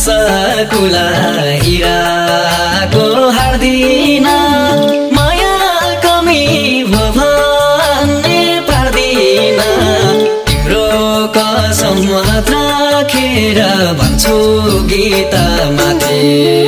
रसगुल्ला हिराको हार्दिन माया कमी भयो भन्ने पार्दिन तिम्रो कसम हात राखेर भन्छु गीतमाथि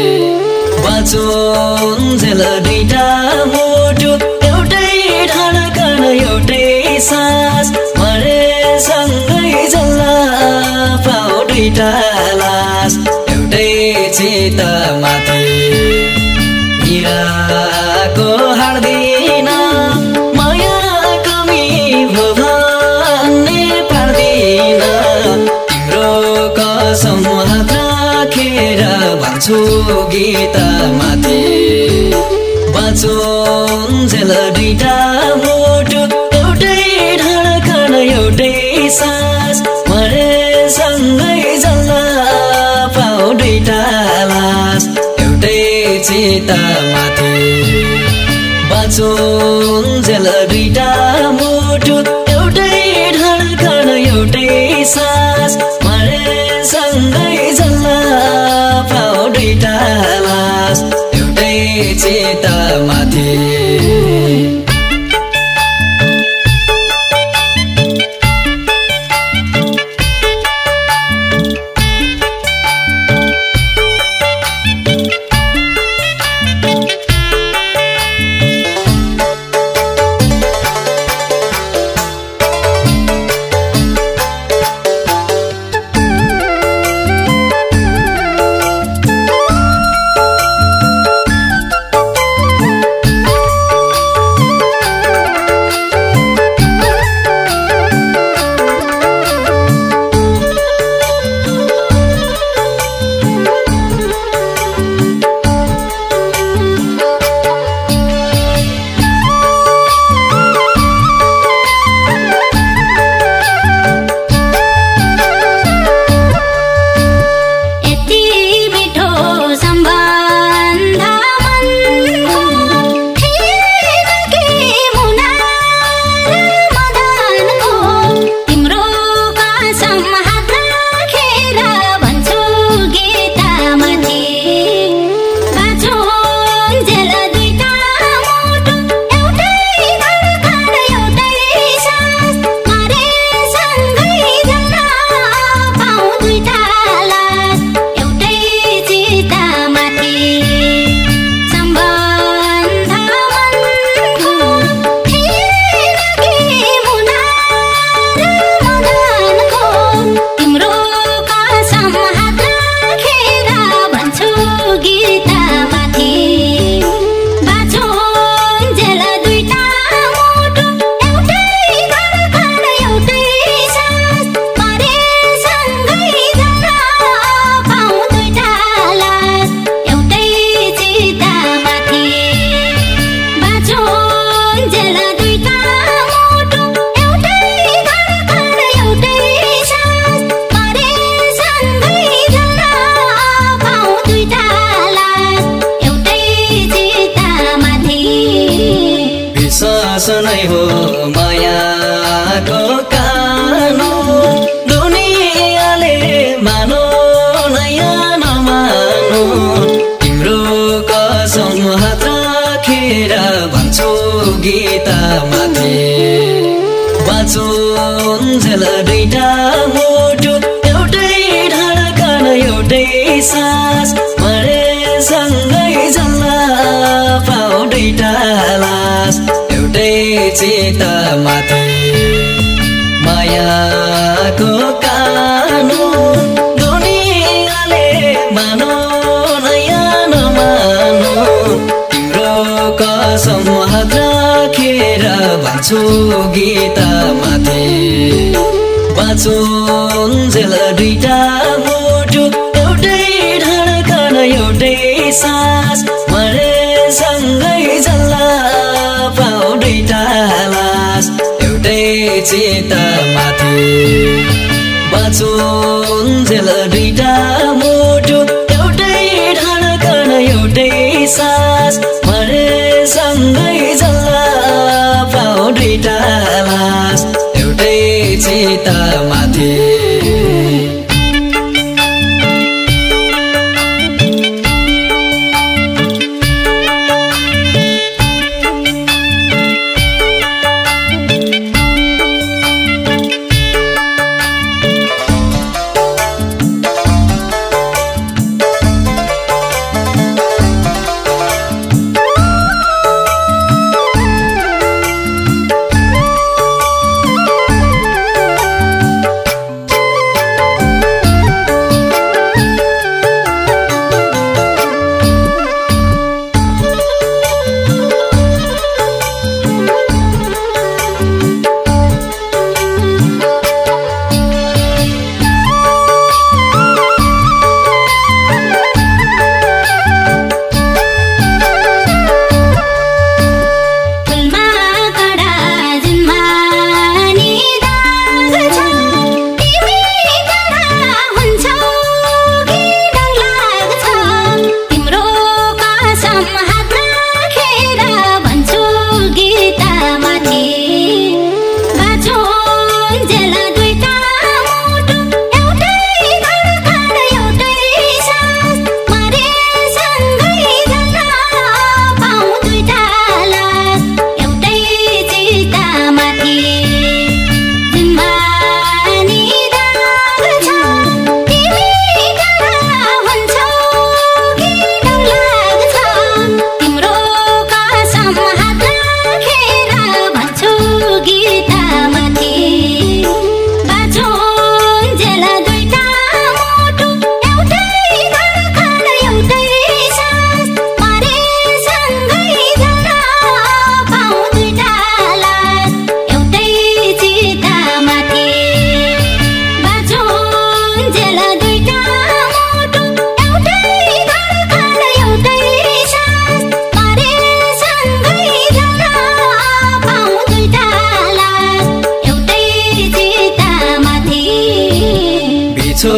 बाँचुन्जेल दुईटा मुटु एउटै धडकन एउटै सास मरेसँगै जल्ला पाऊ दुईटा लास एउटै चितमाथि हिराको हार्दिन माया कमी भयो भन्ने पार्दिन तिम्रो कसम हात राखेर भन्छु गीतमाथि बाँचुन्जेल दुईटा मुटु एउटै धडकन एउटै सास मरेसँगै जल्ला पाऊ दुईटा लास एउटै चितमाथि बाँचुन्जेल दुईटा मुटु एउटै धडकन एउटै सास मरेसँगै जल्ला पाऊ दुईटा लास एउटै चितमाथि नै हो मायाको कानो दुनियाँले मानो नया नमानो तिम्रो कसम हात राखेर भन्छु गीतमाथि बाँचुन्जेल दुईटा मुटु एउटै धडकन एउटै सास मरेसँगै जल्ला पाऊ दुईटा लास एउटै चितमाथि मायाको कानो दुनियाँले मानो नया नमानो तिम्रो कसम हात राखेर भन्छु गीतमाथि बाँचुन्जेल दुईटा मुटु एउटै धडकन एउटै सास मरेसँगै जल्ला पाऊ दुईटा लास एउटै चितमाथि बाँचुन्जेल दुईटा मुटु एउटै धडकन एउटै सास मरेसँगै जल्ला पाऊ दुईटा लास एउटै चितमाथि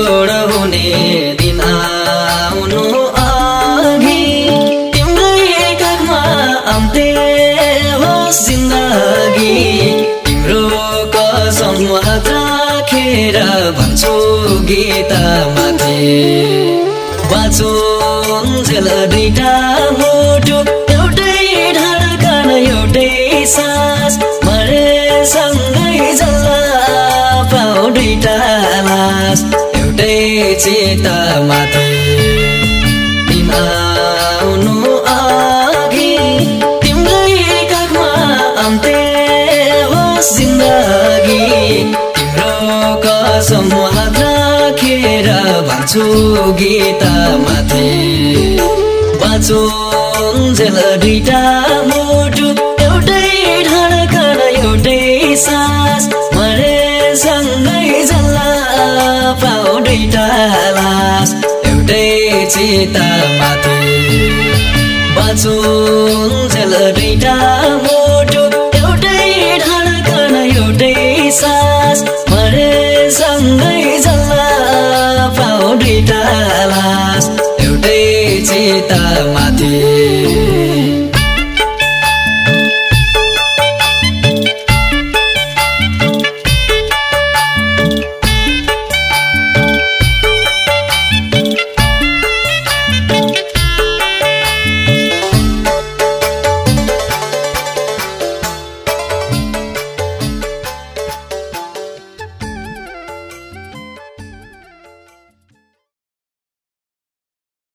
जोड हुने दिन आउनु अघि तिम्रै काखमा अन्त्य होस् जिन्दगी तिम्रो कसम हात राखेर भन्छु गीता माथि बाँचुन्जेल दुईटा मुटु एउटै धडकन एउटै सास मरेसँगै जल्ला पाऊ दुईटा लास एउटै चिता माथि दिन आउनु अघि तिम्रै काखमा अन्त्य होस् जिन्दगी तिम्रो कसम हात राखेर भन्छु गीता माथि बाँचुन्जेल दुईटा मुटु एउटै धडकन एउटै सास मरेसँगै जल्ला पाऊ दुईटा लास एउटै चिता माथि बाँचुन्जेल दुईटा मुटु एउटै धडकन एउटै सास मरेसँगै जल्ला पाऊ दुईटा लास एउटै चिता माथि